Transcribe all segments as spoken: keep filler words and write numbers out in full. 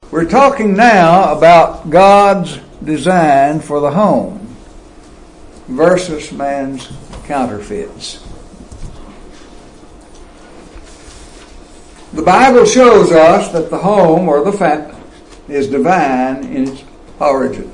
We're talking now about God's design for the home versus man's counterfeits. The Bible shows us that the home or the family is divine in its origin.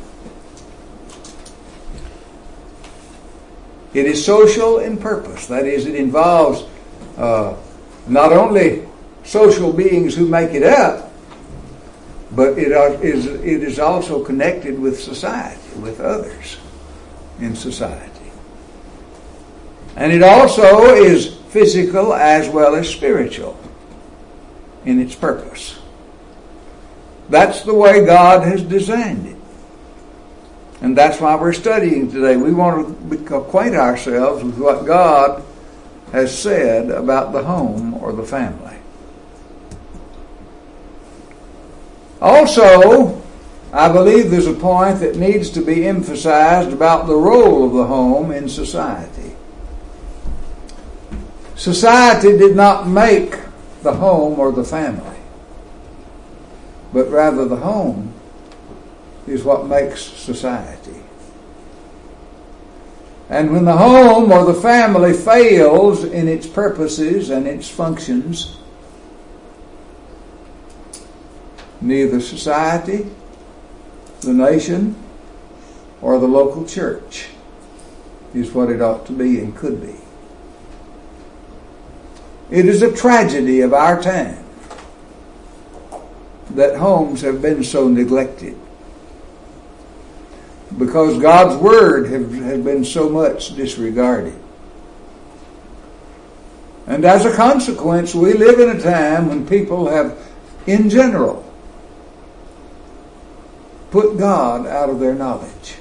It is social in purpose. That is, it involves uh, not only social beings who make it up, but it is, it is also connected with society, with others in society. And it also is physical as well as spiritual in its purpose. That's the way God has designed it. And that's why we're studying today. We want to acquaint ourselves with what God has said about the home or the family. Also, I believe there's a point that needs to be emphasized about the role of the home in society. Society did not make the home or the family, but rather the home is what makes society. And when the home or the family fails in its purposes and its functions, neither society, the nation, or the local church is what it ought to be and could be. It is a tragedy of our time that homes have been so neglected, because God's Word have, has been so much disregarded. And as a consequence, we live in a time when people have, in general, put God out of their knowledge.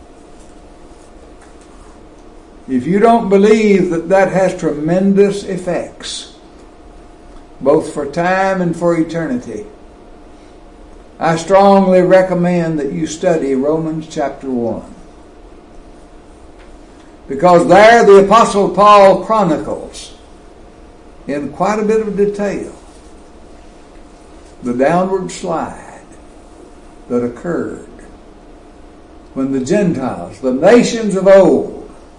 If you don't believe that that has tremendous effects, both for time and for eternity, I strongly recommend that you study Romans chapter one. Because there the Apostle Paul chronicles in quite a bit of detail the downward slide that occurred when the Gentiles, the nations of old,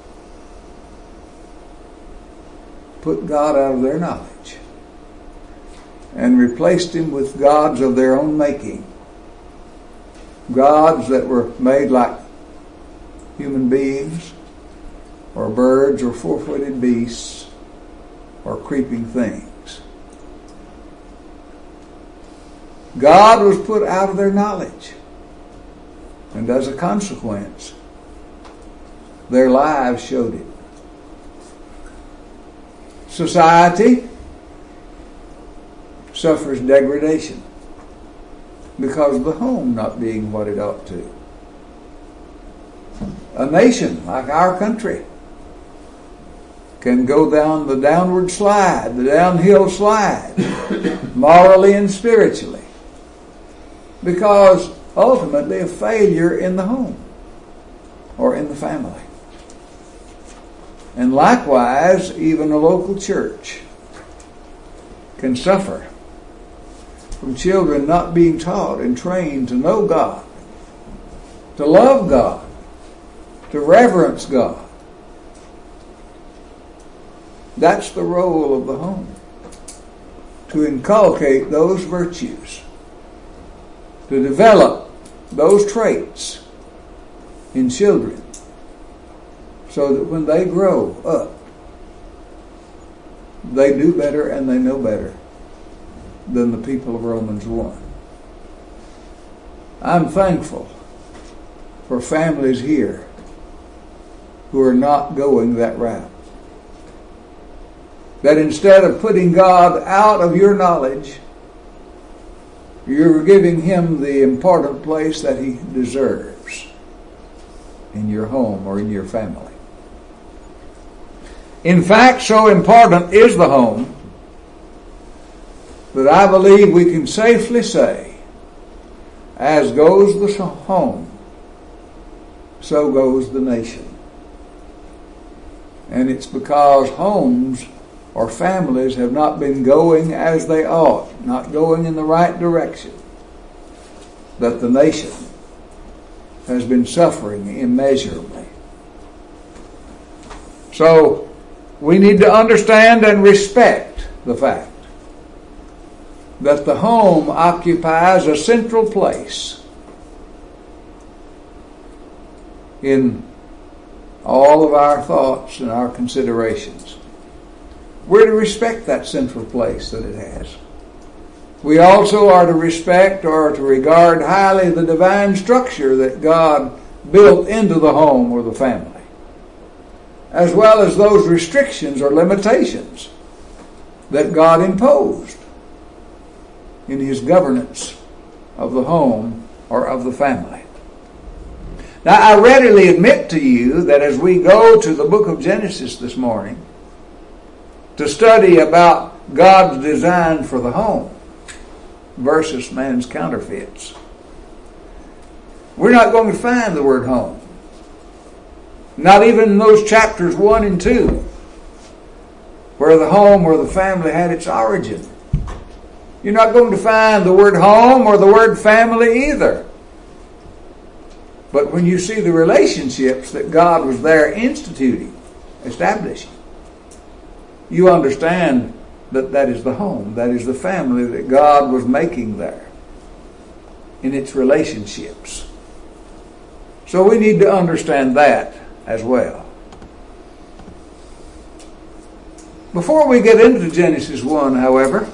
put God out of their knowledge and replaced Him with gods of their own making. Gods that were made like human beings, or birds, or four-footed beasts, or creeping things. God was put out of their knowledge. And as a consequence, their lives showed it. Society suffers degradation because of the home not being what it ought to. A nation like our country can go down the downward slide, the downhill slide, morally and spiritually, because ultimately of failure in the home or in the family. And likewise, even a local church can suffer from children not being taught and trained to know God, to love God, to reverence God. That's the role of the home, to inculcate those virtues, to develop those traits in children, so that when they grow up, they do better and they know better than the people of Romans one. I'm thankful for families here who are not going that route. That instead of putting God out of your knowledge, you're giving Him the important place that He deserves in your home or in your family. In fact, so important is the home that I believe we can safely say, as goes the home, so goes the nation. And it's because homes or families have not been going as they ought, not going in the right direction, that the nation has been suffering immeasurably. So we need to understand and respect the fact that the home occupies a central place in all of our thoughts and our considerations. We're to respect that central place that it has. We also are to respect or to regard highly the divine structure that God built into the home or the family, as well as those restrictions or limitations that God imposed in His governance of the home or of the family. Now, I readily admit to you that as we go to the book of Genesis this morning to study about God's design for the home versus man's counterfeits, we're not going to find the word home. Not even in those chapters one and two, where the home or the family had its origin. You're not going to find the word home or the word family either. But when you see the relationships that God was there instituting, establishing, you understand that that is the home, that is the family that God was making there in its relationships. So we need to understand that as well. Before we get into Genesis one, however,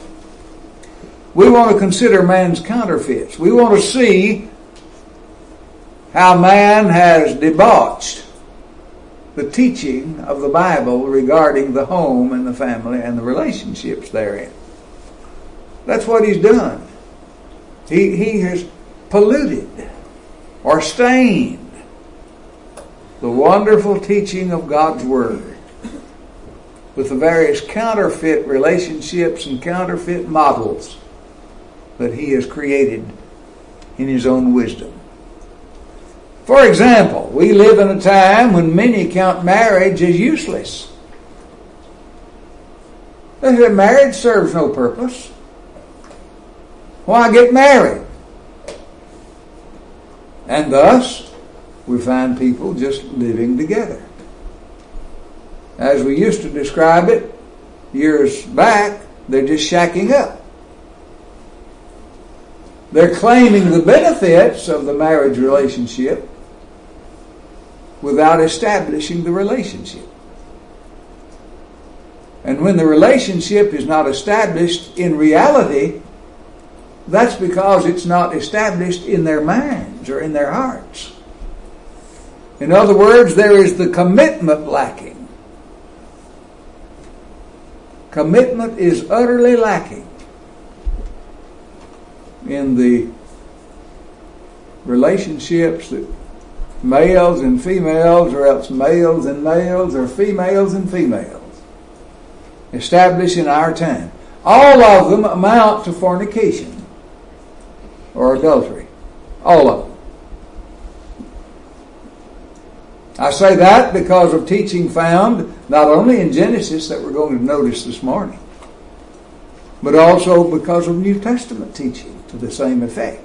we want to consider man's counterfeits. We want to see how man has debauched the teaching of the Bible regarding the home and the family and the relationships therein. That's what he's done. He, he has polluted or stained the wonderful teaching of God's Word with the various counterfeit relationships and counterfeit models that he has created in his own wisdom. For example, we live in a time when many count marriage as useless. They say marriage serves no purpose. Why get married? And thus, we find people just living together. As we used to describe it years back, they're just shacking up. They're claiming the benefits of the marriage relationship without establishing the relationship. And when the relationship is not established in reality, that's because it's not established in their minds or in their hearts. In other words, there is the commitment lacking. Commitment is utterly lacking in the relationships that males and females, or else males and males, or females and females establish in our time. All of them amount to fornication or adultery. All of them. I say that because of teaching found not only in Genesis that we're going to notice this morning, but also because of New Testament teaching to the same effect.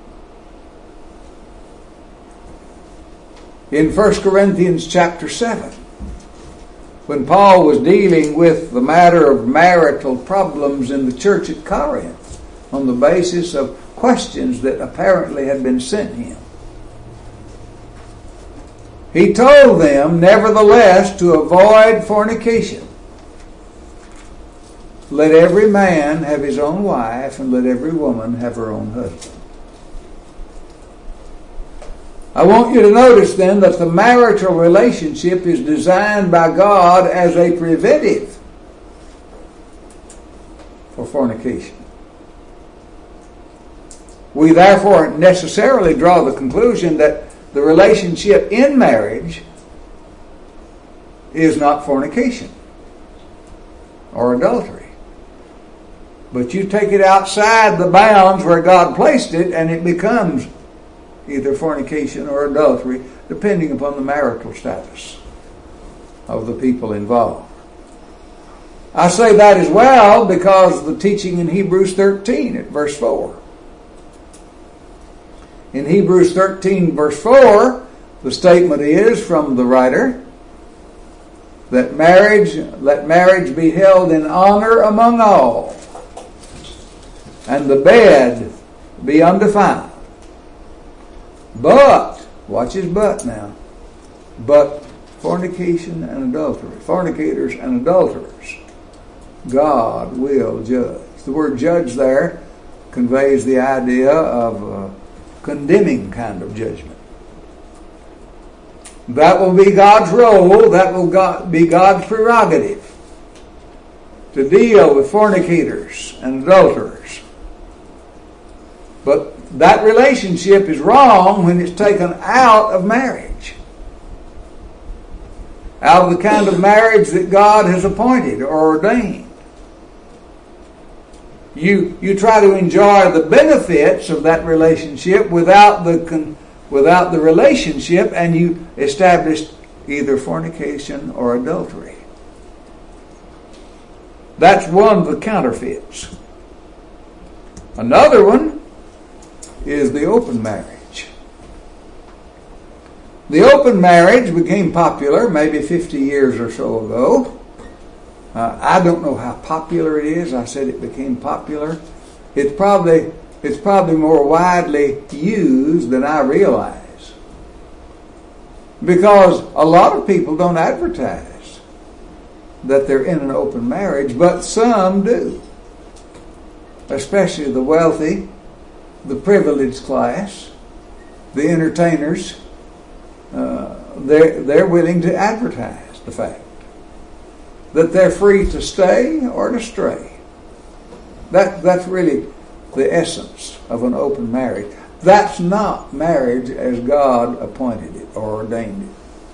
In First Corinthians chapter seven, when Paul was dealing with the matter of marital problems in the church at Corinth on the basis of questions that apparently had been sent him, he told them, nevertheless, to avoid fornication. Let every man have his own wife, and let every woman have her own husband. I want you to notice then that the marital relationship is designed by God as a preventive for fornication. We therefore necessarily draw the conclusion that the relationship in marriage is not fornication or adultery. But you take it outside the bounds where God placed it, and it becomes either fornication or adultery, depending upon the marital status of the people involved. I say that as well because the teaching in Hebrews thirteen at verse four In Hebrews thirteen verse four, the statement is from the writer that marriage, let marriage be held in honor among all, and the bed be undefiled. But, watch his but now, but fornication and adultery, fornicators and adulterers, God will judge. The word judge there conveys the idea of a condemning kind of judgment. That will be God's role, that will be God's prerogative to deal with fornicators and adulterers. But that relationship is wrong when it's taken out of marriage. Out of the kind of marriage that God has appointed or ordained. You, you try to enjoy the benefits of that relationship without the, without the relationship, and you establish either fornication or adultery. That's one of the counterfeits. Another one is the open marriage. The open marriage became popular maybe fifty years or so ago. Uh, I don't know how popular it is. I said it became popular. It's probably it's probably more widely used than I realize. Because a lot of people don't advertise that they're in an open marriage, but some do. Especially the wealthy, the privileged class, the entertainers, uh, they're, they're willing to advertise the fact that they're free to stay or to stray. That, that's really the essence of an open marriage. That's not marriage as God appointed it or ordained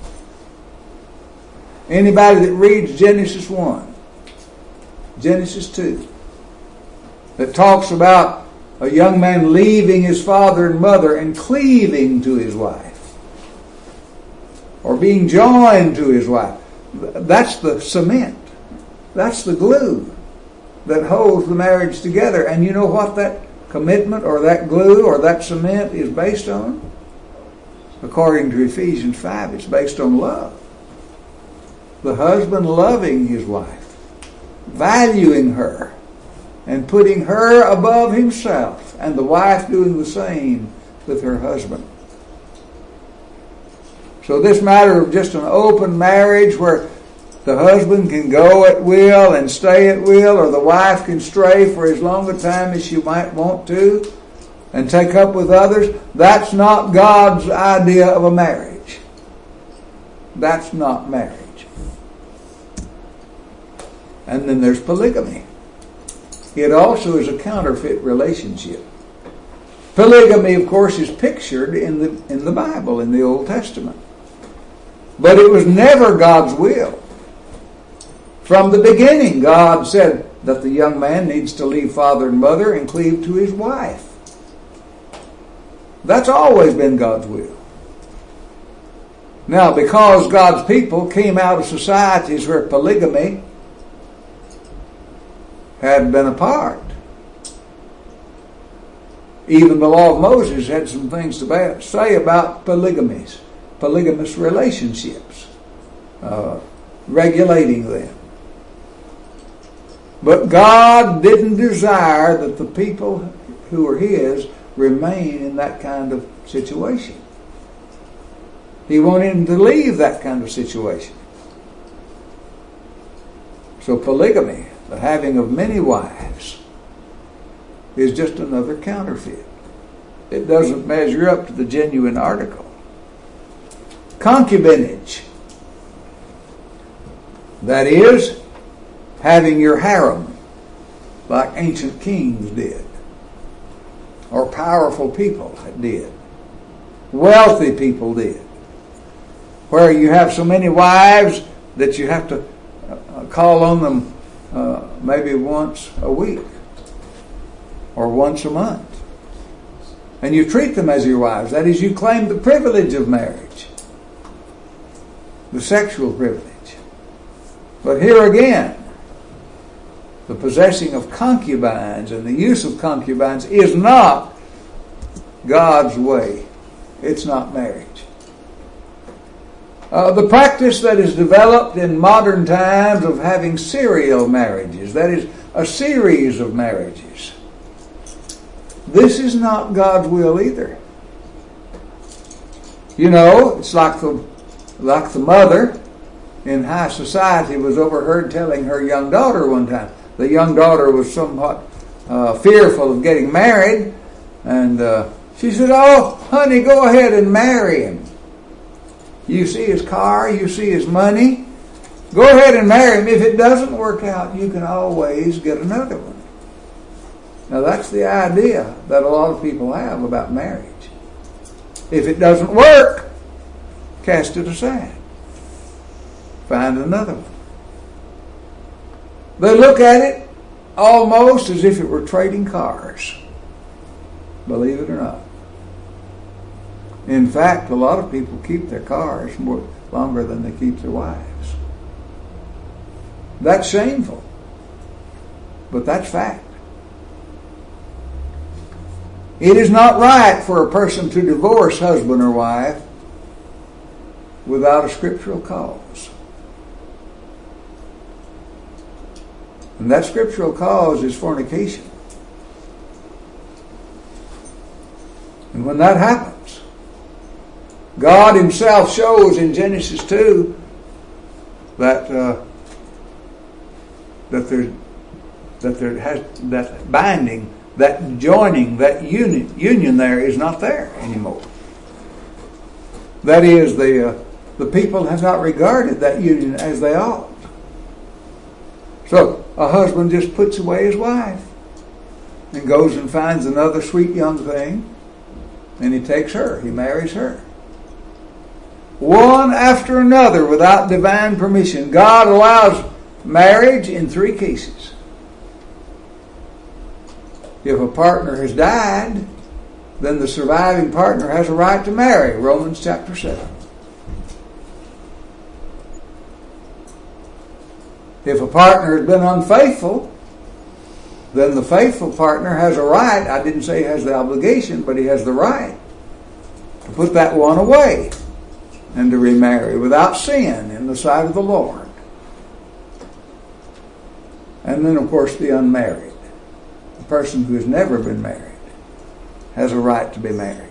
it. Anybody that reads Genesis one, Genesis two, that talks about a young man leaving his father and mother and cleaving to his wife, or being joined to his wife, that's the cement. That's the glue that holds the marriage together. And you know what that commitment or that glue or that cement is based on? According to Ephesians five, it's based on love. The husband loving his wife, valuing her, and putting her above himself, and the wife doing the same with her husband. So this matter of just an open marriage where the husband can go at will and stay at will, or the wife can stray for as long a time as she might want to and take up with others, that's not God's idea of a marriage. That's not marriage. And then there's polygamy. It also is a counterfeit relationship. Polygamy, of course, is pictured in the in the Bible, in the Old Testament. But it was never God's will. From the beginning, God said that the young man needs to leave father and mother and cleave to his wife. That's always been God's will. Now, because God's people came out of societies where polygamy had been a part, even the law of Moses had some things to say about polygamies, polygamous relationships, uh, regulating them. But God didn't desire that the people who were His remain in that kind of situation. He wanted them to leave that kind of situation. So polygamy, the having of many wives, is just another counterfeit. It doesn't measure up to the genuine article. Concubinage, that is, having your harem like ancient kings did, or powerful people did, wealthy people did, where you have so many wives that you have to call on them uh, maybe once a week or once a month. And you treat them as your wives. That is, you claim the privilege of marriage, the sexual privilege. But here again, the possessing of concubines and the use of concubines is not God's way. It's not marriage. Uh, the practice that is developed in modern times of having serial marriages, that is, a series of marriages. This is not God's will either. You know, it's like the, like the mother in high society was overheard telling her young daughter one time. The young daughter was somewhat uh, fearful of getting married, and uh, she said, "Oh, honey, go ahead and marry him. You see his car, you see his money. Go ahead and marry him. If it doesn't work out, you can always get another one." Now that's the idea that a lot of people have about marriage. If it doesn't work, cast it aside. Find another one. They look at it almost as if it were trading cars. Believe it or not. In fact, a lot of people keep their cars more longer than they keep their wives. That's shameful. But that's fact. It is not right for a person to divorce husband or wife without a scriptural cause. And that scriptural cause is fornication. And when that happens, God himself shows in Genesis two that uh, that there that there has that binding, that joining, that union union there is not there anymore. That is, the uh, the people have not regarded that union as they ought. So a husband just puts away his wife and goes and finds another sweet young thing, and he takes her, he marries her. One after another without divine permission. God allows marriage in three cases. If a partner has died, then the surviving partner has a right to marry. Romans chapter seven. If a partner has been unfaithful, then the faithful partner has a right, I didn't say he has the obligation, but he has the right to put that one away and to remarry without sin in the sight of the Lord. And then, of course, the unmarried. The person who has never been married has a right to be married.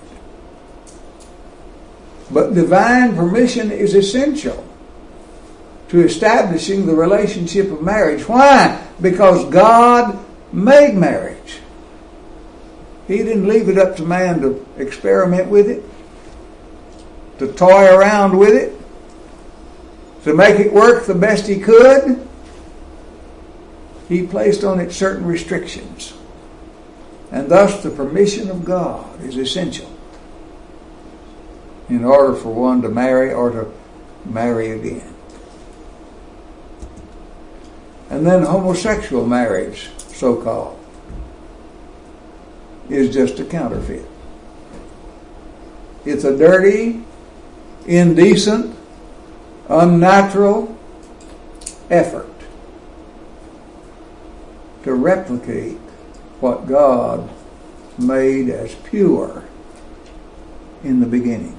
But divine permission is essential to establishing the relationship of marriage. Why? Because God made marriage. He didn't leave it up to man to experiment with it, to toy around with it, to make it work the best he could. He placed on it certain restrictions. And thus the permission of God is essential in order for one to marry or to marry again. And then homosexual marriage, so-called, is just a counterfeit. It's a dirty, indecent, unnatural effort to replicate what God made as pure in the beginning.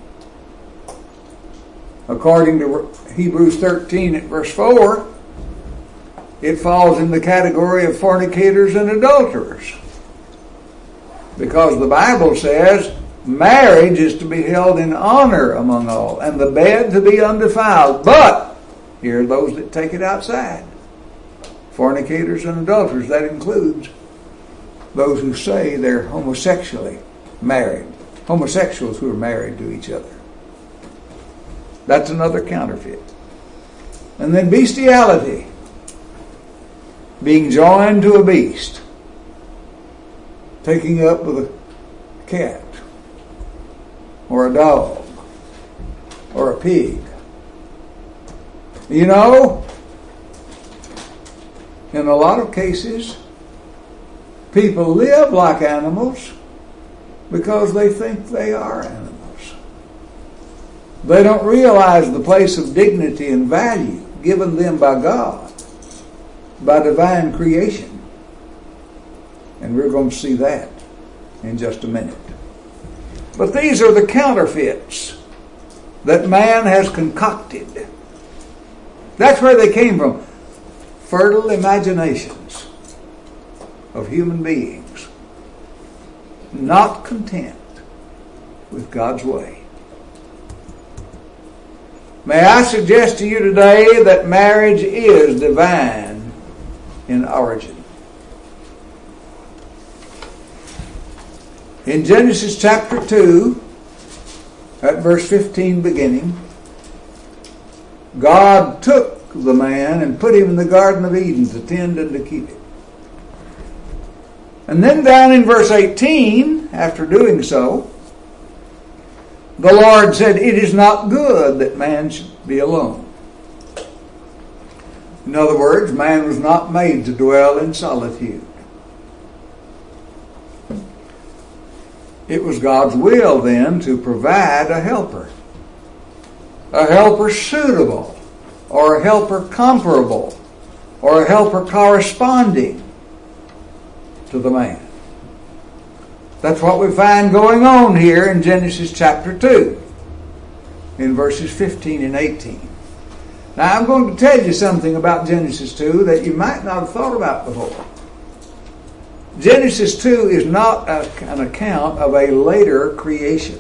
According to Hebrews thirteen at verse four, it falls in the category of fornicators and adulterers. Because the Bible says marriage is to be held in honor among all, and the bed to be undefiled. But here are those that take it outside. Fornicators and adulterers, that includes those who say they're homosexually married. Homosexuals who are married to each other. That's another counterfeit. And then bestiality. Being joined to a beast. Taking up with a cat. Or a dog. Or a pig. You know, in a lot of cases, people live like animals because they think they are animals. They don't realize the place of dignity and value given them by God, by divine creation. And we're going to see that in just a minute. But these are the counterfeits that man has concocted. That's where they came from. Fertile imaginations of human beings, not content with God's way. May I suggest to you today that marriage is divine in origin. In Genesis chapter two, at verse fifteen beginning, God took the man and put him in the Garden of Eden to tend and to keep it. And then down in verse eighteen, after doing so, the Lord said, "It is not good that man should be alone." In other words, man was not made to dwell in solitude. It was God's will then to provide a helper. A helper suitable, or a helper comparable, or a helper corresponding to the man. That's what we find going on here in Genesis chapter two, in verses fifteen and eighteen. Now I'm going to tell you something about Genesis two that you might not have thought about before. Genesis two is not a, an account of a later creation.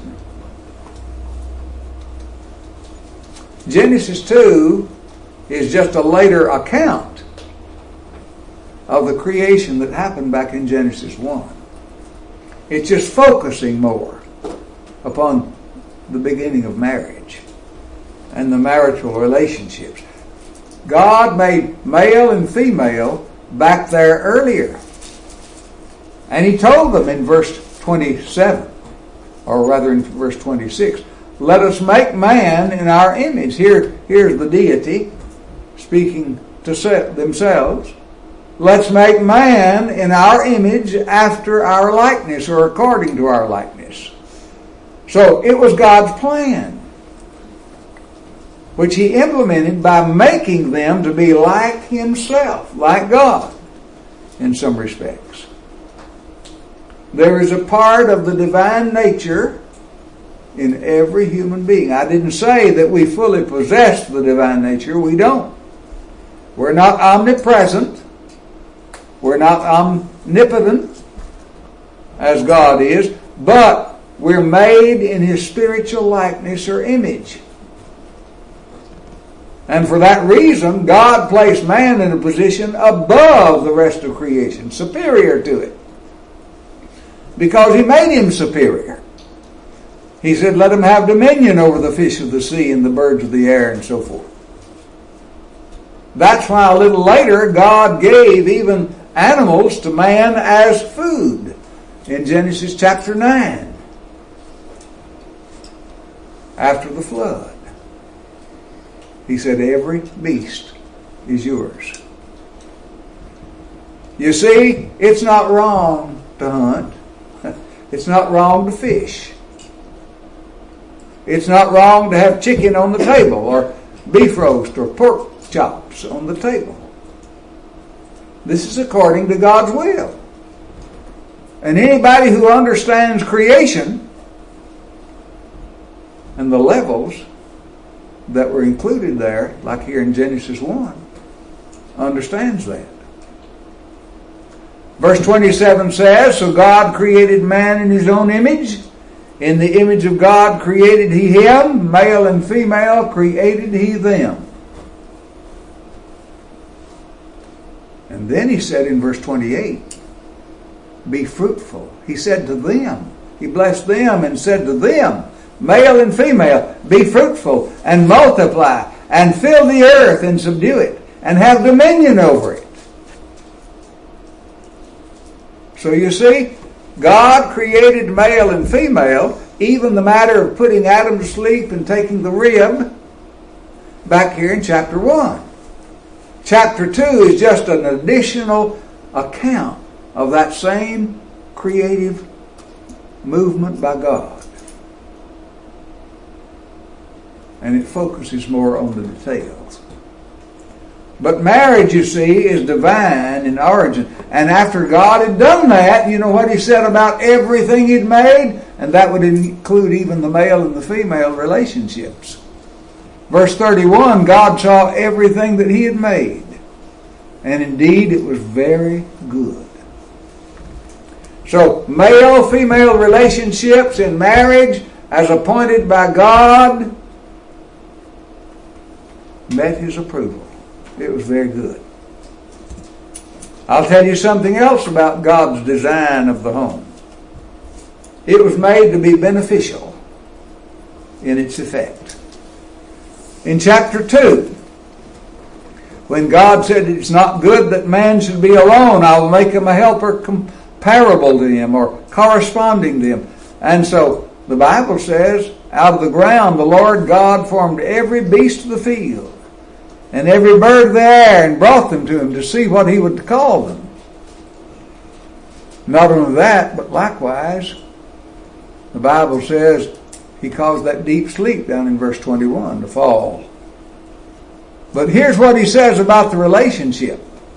Genesis two is just a later account of the creation that happened back in Genesis one. It's just focusing more upon the beginning of marriage and the marital relationships. God made male and female back there earlier. And He told them in verse twenty-seven, or rather in verse twenty-six, "Let us make man in our image." Here, here's the deity speaking to themselves. Let's make man in our image after our likeness, or according to our likeness. So it was God's plan, which He implemented by making them to be like Himself, like God, in some respects. There is a part of the divine nature in every human being. I didn't say that we fully possess the divine nature. We don't. We're not omnipresent. We're not omnipotent as God is, but we're made in His spiritual likeness or image. And for that reason, God placed man in a position above the rest of creation, superior to it. Because He made him superior. He said, "Let him have dominion over the fish of the sea and the birds of the air," and so forth. That's why a little later God gave even animals to man as food in Genesis chapter nine, after the flood. He said, "Every beast is yours." You see, it's not wrong to hunt. It's not wrong to fish. It's not wrong to have chicken on the table, or beef roast, or pork chops on the table. This is according to God's will. And anybody who understands creation and the levels that were included there, like here in Genesis one, understands that. Verse twenty-seven says, "So God created man in His own image. In the image of God created He him. Male and female created He them." And then He said in verse twenty-eight, "Be fruitful." He said to them, He blessed them and said to them, "Male and female, be fruitful and multiply and fill the earth and subdue it and have dominion over it." So you see, God created male and female, even the matter of putting Adam to sleep and taking the rib, back here in chapter one. Chapter two is just an additional account of that same creative movement by God. And it focuses more on the details. But marriage, you see, is divine in origin. And after God had done that, you know what He said about everything He'd made? And that would include even the male and the female relationships. Verse thirty-one, God saw everything that He had made, and indeed it was very good. So, male-female relationships in marriage, as appointed by God, met His approval. It was very good. I'll tell you something else about God's design of the home. It was made to be beneficial in its effect. In chapter two, when God said it's not good that man should be alone, I will make him a helper comparable to him or corresponding to him. And so the Bible says, out of the ground the Lord God formed every beast of the field and every bird of the air and brought them to him to see what he would call them. Not only that, but likewise, the Bible says He caused that deep sleep down in verse twenty-one to fall. But here's what He says about the relationship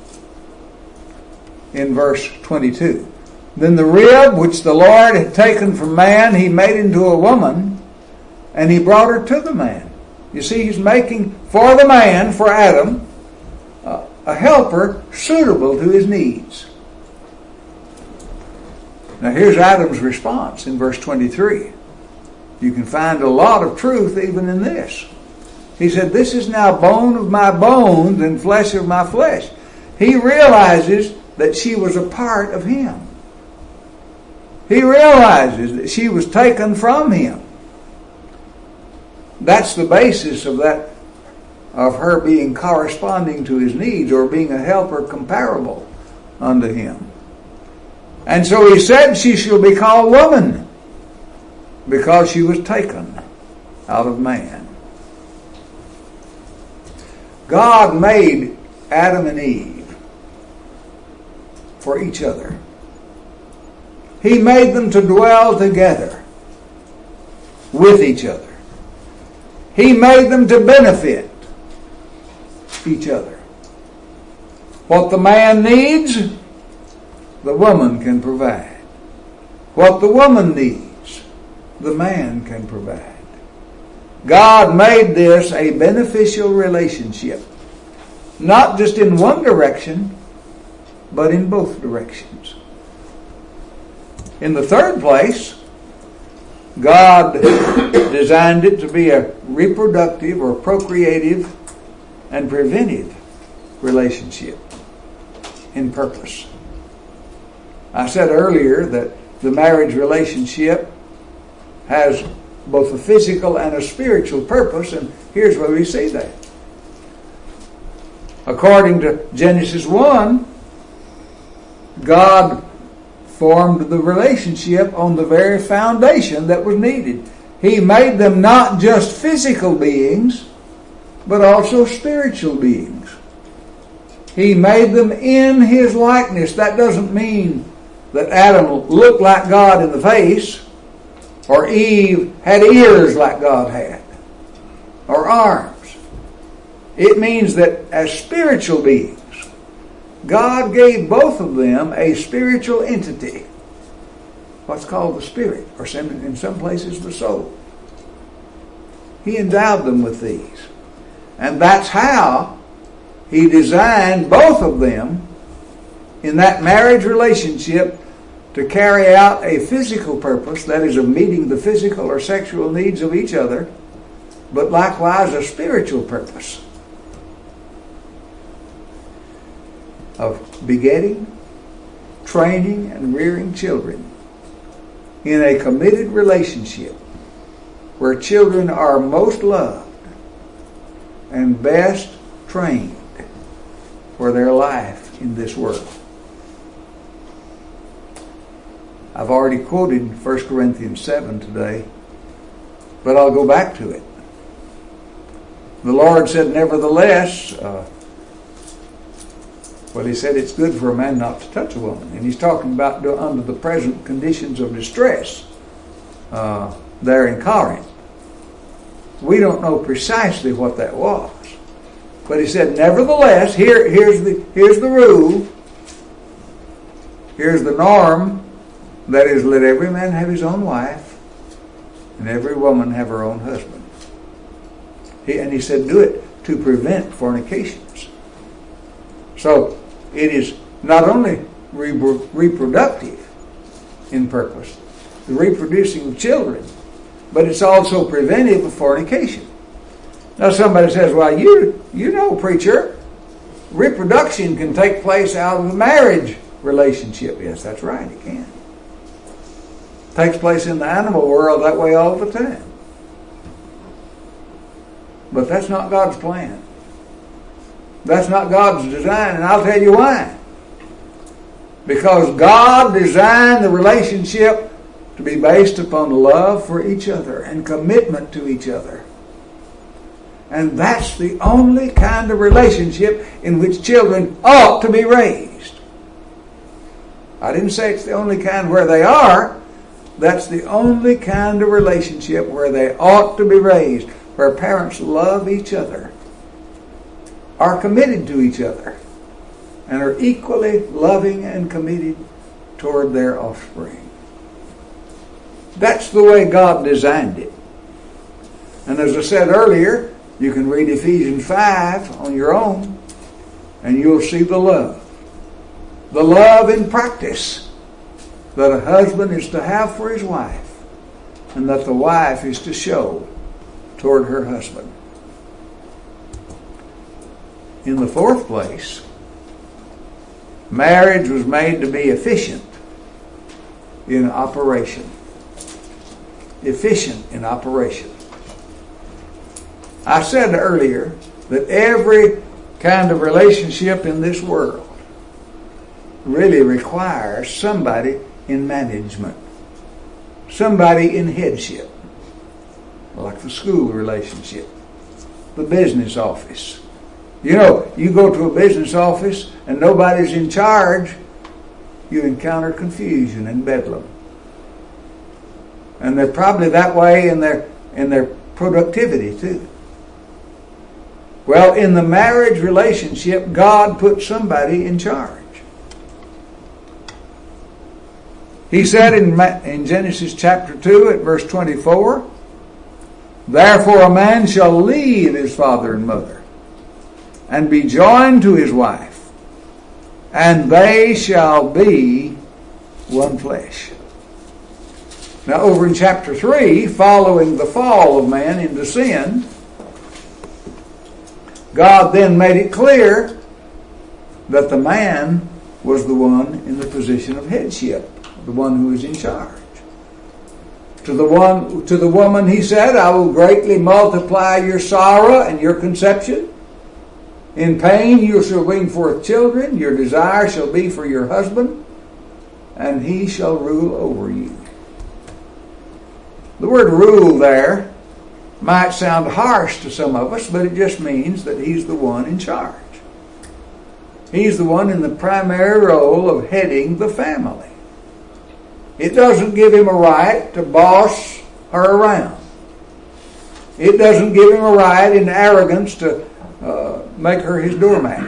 in verse twenty-two. Then the rib which the Lord had taken from man, He made into a woman, and He brought her to the man. You see, He's making for the man, for Adam, uh, a helper suitable to his needs. Now here's Adam's response in verse twenty-three. You can find a lot of truth even in this. He said, this is now bone of my bones and flesh of my flesh. He realizes that she was a part of him. He realizes that she was taken from him. That's the basis of that, of her being corresponding to his needs or being a helper comparable unto him. And so He said she shall be called woman because she was taken out of man. God made Adam and Eve for each other. He made them to dwell together with each other. He made them to benefit each other. What the man needs, the woman can provide. What the woman needs, the man can provide. God made this a beneficial relationship. Not just in one direction, but in both directions. In the third place, God designed it to be a reproductive or procreative and preventive relationship in purpose. I said earlier that the marriage relationship has both a physical and a spiritual purpose, and here's where we see that. According to Genesis one, God formed the relationship on the very foundation that was needed. He made them not just physical beings, but also spiritual beings. He made them in His likeness. That doesn't mean that Adam looked like God in the face, or Eve had ears like God had, or arms. It means that as spiritual beings, God gave both of them a spiritual entity, what's called the spirit, or in some places the soul. He endowed them with these. And that's how He designed both of them in that marriage relationship to carry out a physical purpose, that is, of meeting the physical or sexual needs of each other, but likewise a spiritual purpose of begetting, training, and rearing children in a committed relationship where children are most loved and best trained for their life in this world. I've already quoted First Corinthians seven today, but I'll go back to it. The Lord said, nevertheless, uh, well, He said it's good for a man not to touch a woman. And He's talking about under the present conditions of distress uh, there in Corinth. We don't know precisely what that was. But He said, nevertheless, here, here's the, here's the rule. Here's the norm. That is, let every man have his own wife, and every woman have her own husband. He, and he said, do it to prevent fornications. So it is not only re- reproductive in purpose, the reproducing of children, but it's also preventive of fornication. Now somebody says, well, you, you know, preacher, reproduction can take place out of a marriage relationship. Yes, that's right, it can. It takes place in the animal world that way all the time. But that's not God's plan. That's not God's design, and I'll tell you why. Because God designed the relationship to be based upon love for each other and commitment to each other. And that's the only kind of relationship in which children ought to be raised. I didn't say it's the only kind where they are. That's the only kind of relationship where they ought to be raised, where parents love each other, are committed to each other, and are equally loving and committed toward their offspring. That's the way God designed it. And as I said earlier, you can read Ephesians five on your own, and you'll see the love. The love in practice that a husband is to have for his wife, and that the wife is to show toward her husband. In the fourth place, marriage was made to be efficient in operation. Efficient in operation. I said earlier that every kind of relationship in this world really requires somebody in management, somebody in headship, like the school relationship, the business office. You know, you go to a business office and nobody's in charge, you encounter confusion and bedlam. And they're probably that way in their in their productivity too. Well, in the marriage relationship, God put somebody in charge. He said in, in Genesis chapter two at verse twenty-four, therefore a man shall leave his father and mother, and be joined to his wife, and they shall be one flesh. Now over in chapter three, following the fall of man into sin, God then made it clear that the man was the one in the position of headship, the one who is in charge. To the one, to the woman he said, I will greatly multiply your sorrow and your conception. In pain you shall bring forth children. Your desire shall be for your husband, and he shall rule over you. The word rule there might sound harsh to some of us, but it just means that he's the one in charge. He's the one in the primary role of heading the family. It doesn't give him a right to boss her around. It doesn't give him a right in arrogance to uh, make her his doormat.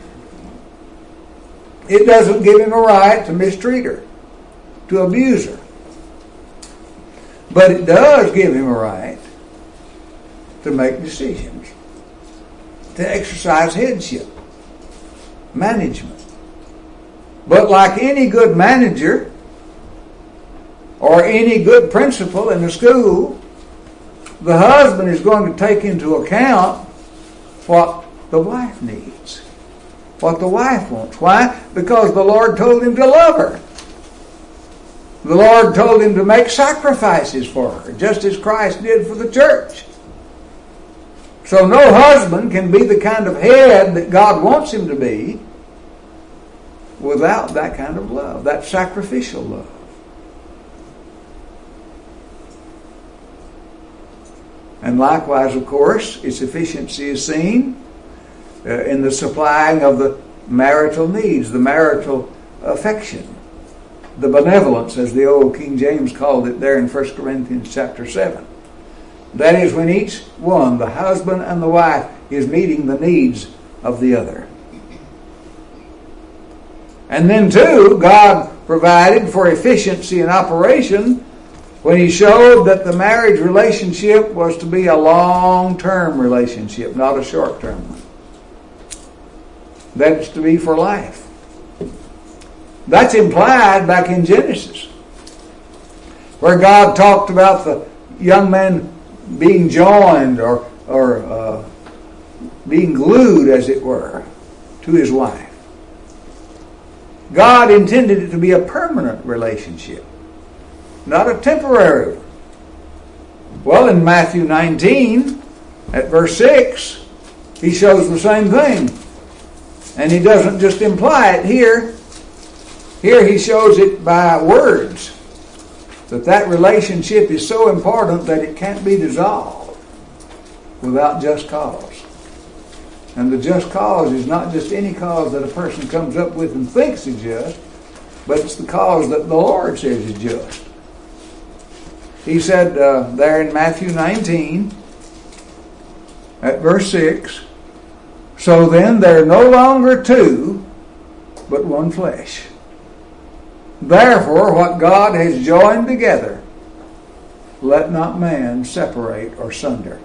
It doesn't give him a right to mistreat her, to abuse her. But it does give him a right to make decisions, to exercise headship, management. But like any good manager or any good principal in the school, the husband is going to take into account what the wife needs, what the wife wants. Why? Because the Lord told him to love her. The Lord told him to make sacrifices for her, just as Christ did for the church. So no husband can be the kind of head that God wants him to be without that kind of love, that sacrificial love. And likewise, of course, its efficiency is seen uh, in the supplying of the marital needs, the marital affection, the benevolence, as the old King James called it there in First Corinthians chapter seven. That is when each one, the husband and the wife, is meeting the needs of the other. And then too, God provided for efficiency in operation when he showed that the marriage relationship was to be a long-term relationship, not a short-term one. That it's to be for life. That's implied back in Genesis, where God talked about the young man being joined or, or uh, being glued, as it were, to his wife. God intended it to be a permanent relationship, not a temporary one. Well, in Matthew nineteen, at verse six, he shows the same thing. And he doesn't just imply it here. Here he shows it by words, that that relationship is so important that it can't be dissolved without just cause. And the just cause is not just any cause that a person comes up with and thinks is just, but it's the cause that the Lord says is just. He said uh, there in Matthew nineteen, at verse six, so then they're no longer two, but one flesh. Therefore, what God has joined together, let not man separate or sunder.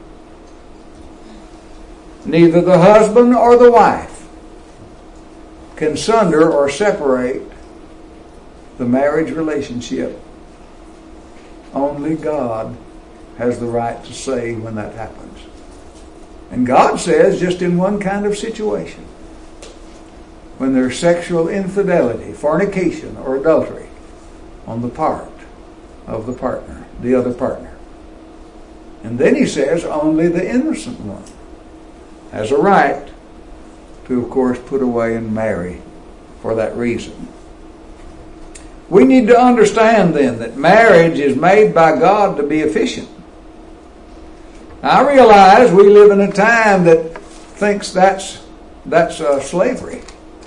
Neither the husband or the wife can sunder or separate the marriage relationship. Only God has the right to say when that happens. And God says just in one kind of situation, when there's sexual infidelity, fornication, or adultery on the part of the partner, the other partner. And then he says only the innocent one has a right to, of course, put away and marry for that reason. We need to understand then that marriage is made by God to be efficient. I realize we live in a time that thinks that's that's uh, slavery.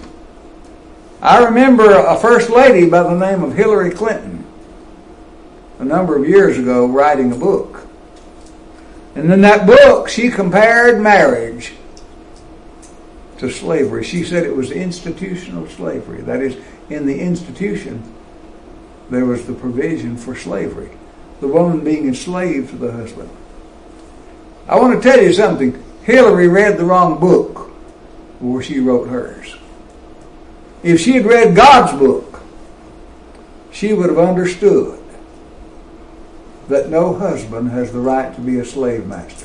I remember a first lady by the name of Hillary Clinton a number of years ago writing a book. And in that book, she compared marriage to slavery. She said it was institutional slavery. That is, in the institution, there was the provision for slavery. The woman being enslaved to the husband. I want to tell you something. Hillary read the wrong book before she wrote hers. If she had read God's book, she would have understood that no husband has the right to be a slave master.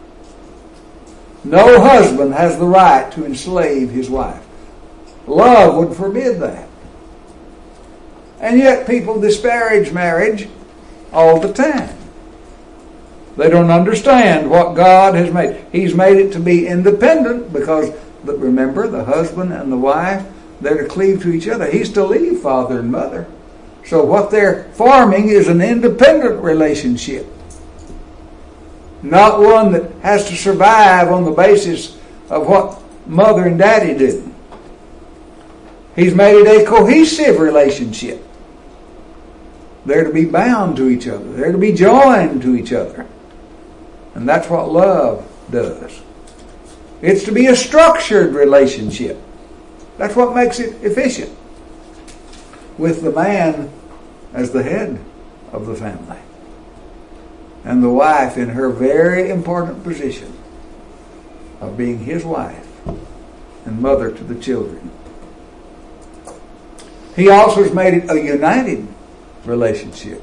No husband has the right to enslave his wife. Love would forbid that. And yet people disparage marriage all the time. They don't understand what God has made. He's made it to be independent because, but remember, the husband and the wife, they're to cleave to each other. He's to leave father and mother. So what they're forming is an independent relationship. Not one that has to survive on the basis of what mother and daddy do. He's made it a cohesive relationship. They're to be bound to each other. They're to be joined to each other. And that's what love does. It's to be a structured relationship. That's what makes it efficient. With the man as the head of the family. And the wife in her very important position of being his wife and mother to the children. He also has made it a united relationship.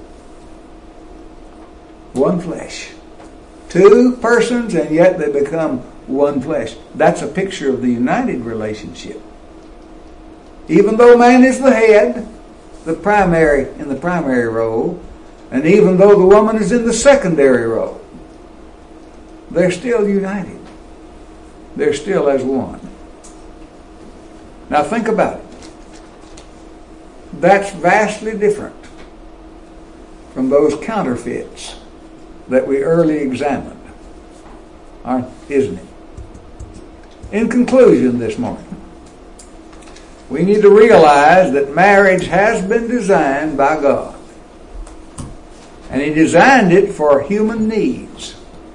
One flesh. Two persons, and yet they become one flesh. That's a picture of the united relationship. Even though man is the head, the primary in the primary role, and even though the woman is in the secondary role, they're still united. They're still as one. Now think about it. That's vastly different from those counterfeits that we early examined, aren't, isn't it? In conclusion this morning, we need to realize that marriage has been designed by God. And He designed it for human needs.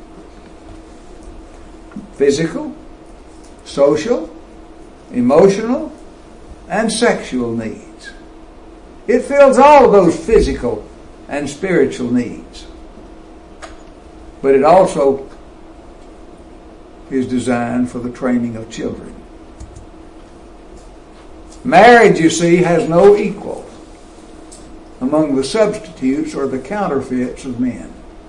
Physical, social, emotional, and sexual needs. It fills all of those physical and spiritual needs. But it also is designed for the training of children. Marriage, you see, has no equal among the substitutes or the counterfeits of men.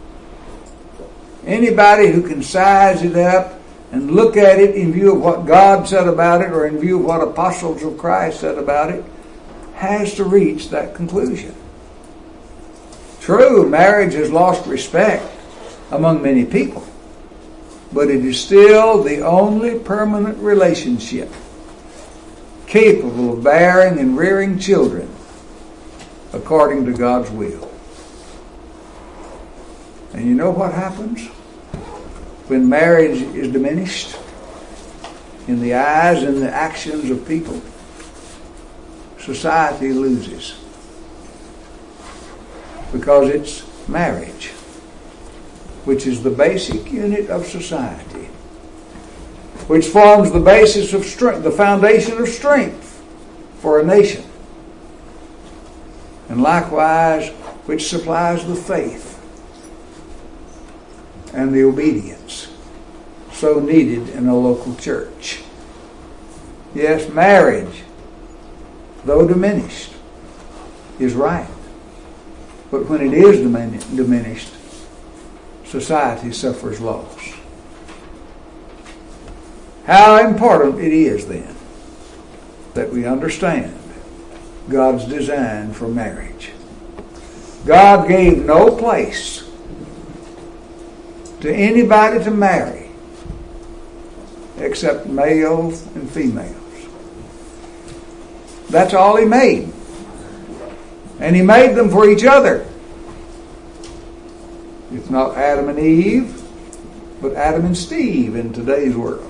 Anybody who can size it up and look at it in view of what God said about it or in view of what apostles of Christ said about it has to reach that conclusion. True, marriage has lost respect among many people, but it is still the only permanent relationship capable of bearing and rearing children according to God's will. And you know what happens when marriage is diminished in the eyes and the actions of people? Society loses, because it's marriage, which is the basic unit of society, which forms the basis of strength, the foundation of strength for a nation, and likewise which supplies the faith and the obedience so needed in a local church. Yes, marriage, though diminished, is right. But when it is diminished, society suffers loss. How important it is then that we understand God's design for marriage. God gave no place to anybody to marry except males and females. That's all He made. And He made them for each other. It's not Adam and Eve, but Adam and Steve in today's world.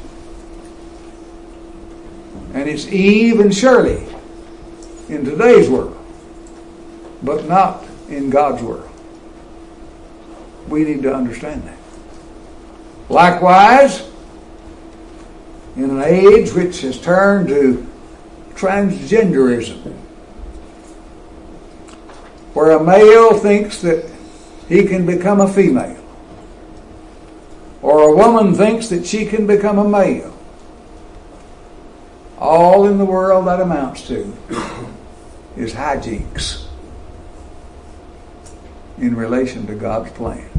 And it's Eve and Shirley in today's world, but not in God's world. We need to understand that. Likewise, in an age which has turned to transgenderism, where a male thinks that he can become a female, or a woman thinks that she can become a male, all in the world that amounts to is hijinks in relation to God's plan.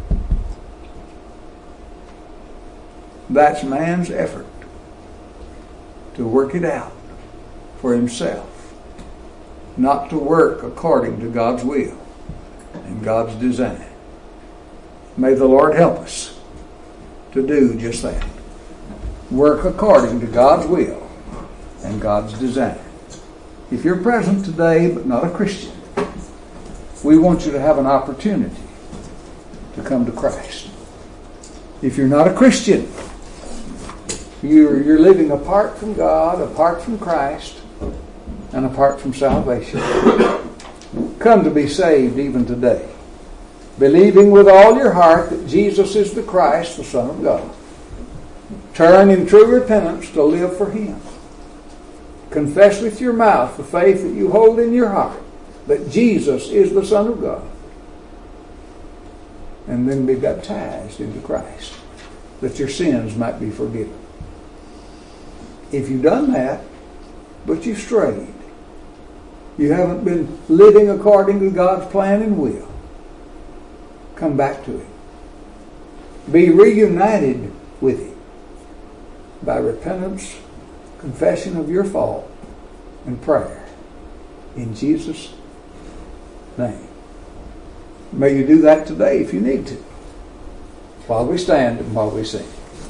That's man's effort to work it out for himself, not to work according to God's will and God's design. May the Lord help us to do just that. Work according to God's will and God's design. If you're present today but not a Christian, we want you to have an opportunity to come to Christ. If you're not a Christian, you're, you're living apart from God, apart from Christ, and apart from salvation. Come to be saved even today, believing with all your heart that Jesus is the Christ, the Son of God. Turn in true repentance to live for Him. Confess with your mouth the faith that you hold in your heart, that Jesus is the Son of God. And then be baptized into Christ, that your sins might be forgiven. If you've done that, but you've strayed, you haven't been living according to God's plan and will, come back to Him. Be reunited with Him by repentance, confession of your fault, and prayer in Jesus' name. May you do that today if you need to, while we stand and while we sing.